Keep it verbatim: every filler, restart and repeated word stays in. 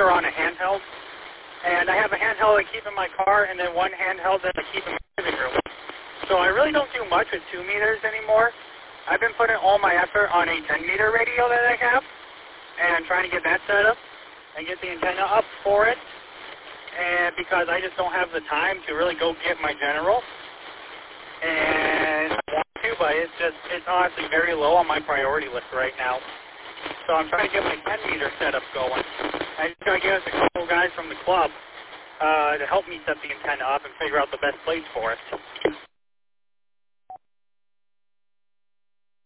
meter on a handheld, and I have a handheld I keep in my car, and then one handheld that I keep in my living room. So I really don't do much with two meters anymore. I've been putting all my effort on a ten meter radio that I have, and trying to get that set up and get the antenna up for it, and because I just don't have the time to really go get my general, and I want to, but it's just, it's honestly very low on my priority list right now. So I'm trying to get my ten meter setup going. I just got to get a couple guys from the club uh, to help me set the antenna up and figure out the best place for it.